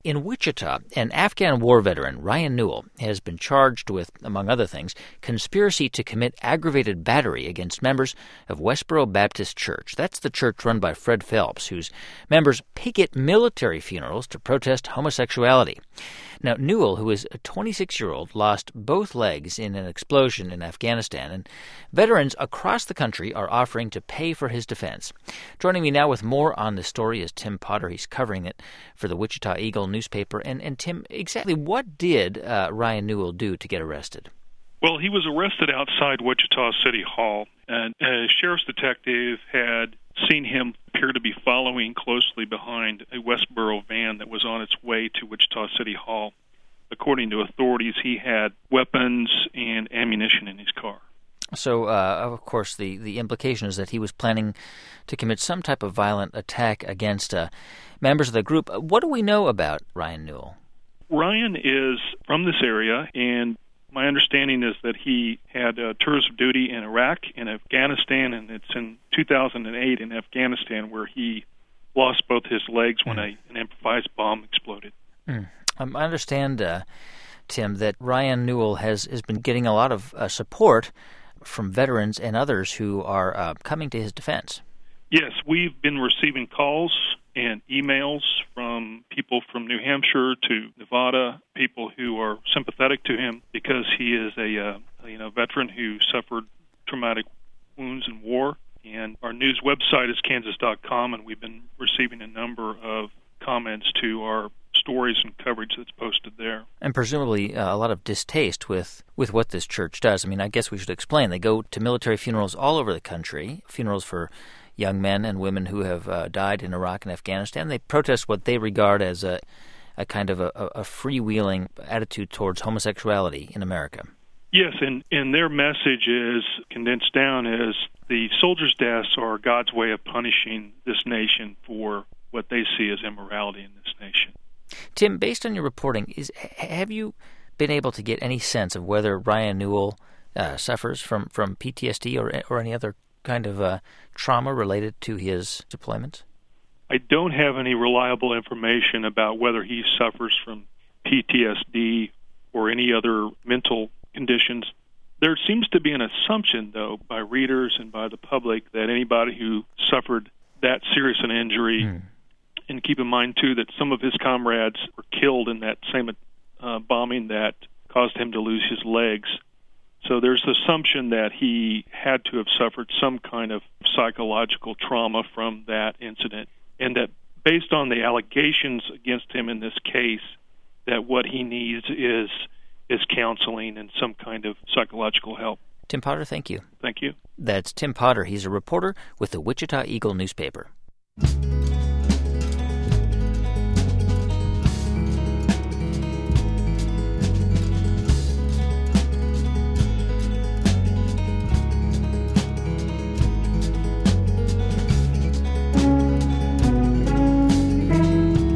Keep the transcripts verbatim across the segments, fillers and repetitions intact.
In Wichita, an Afghan war veteran, Ryan Newell, has been charged with, among other things, conspiracy to commit aggravated battery against members of Westboro Baptist Church. That's the church run by Fred Phelps, whose members picket military funerals to protest homosexuality. Now, Newell, who is a twenty-six-year-old, lost both legs in an explosion in Afghanistan, and veterans across the country are offering to pay for his defense. Joining me now with more on the story is Tim Potter. He's covering it for the Wichita Eagle newspaper. And, and Tim, exactly what did uh, Ryan Newell do to get arrested? Well, he was arrested outside Wichita City Hall, and a sheriff's detective had seen him appear to be following closely behind a Westboro van that was on its way to Wichita City Hall. According to authorities, he had weapons and ammunition in his car. So, uh, of course, the, the implication is that he was planning to commit some type of violent attack against uh, members of the group. What do we know about Ryan Newell? Ryan is from this area, and my understanding is that he had uh, tours of duty in Iraq and Afghanistan, and it's in two thousand eight in Afghanistan where he lost both his legs when a, an improvised bomb exploded. Mm. Um, I understand, uh, Tim, that Ryan Newell has, has been getting a lot of uh, support from veterans and others who are uh, coming to his defense. Yes, we've been receiving calls and emails from people from New Hampshire to Nevada, people who are sympathetic to him because he is a uh, you know veteran who suffered traumatic wounds in war. And our news website is kansas dot com, and we've been receiving a number of comments to our stories and coverage that's posted there. And presumably uh, a lot of distaste with, with what this church does. I mean, I guess we should explain. They go to military funerals all over the country, funerals for young men and women who have uh, died in Iraq and Afghanistan. They protest what they regard as a, a kind of a, a freewheeling attitude towards homosexuality in America. Yes, and, and their message is, condensed down, is the soldiers' deaths are God's way of punishing this nation for what they see as immorality in this nation. Tim, based on your reporting, is have you been able to get any sense of whether Ryan Newell uh, suffers from, from P T S D or or any other kind of uh, trauma related to his deployment? I don't have any reliable information about whether he suffers from P T S D or any other mental conditions. There seems to be an assumption, though, by readers and by the public that anybody who suffered that serious an injury, mm. and keep in mind, too, that some of his comrades were killed in that same uh, bombing that caused him to lose his legs. So there's the assumption that he had to have suffered some kind of psychological trauma from that incident, and that based on the allegations against him in this case, that what he needs is is counseling and some kind of psychological help. Tim Potter, thank you. Thank you. That's Tim Potter. He's a reporter with the Wichita Eagle newspaper.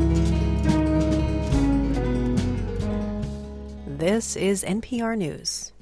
This is N P R News.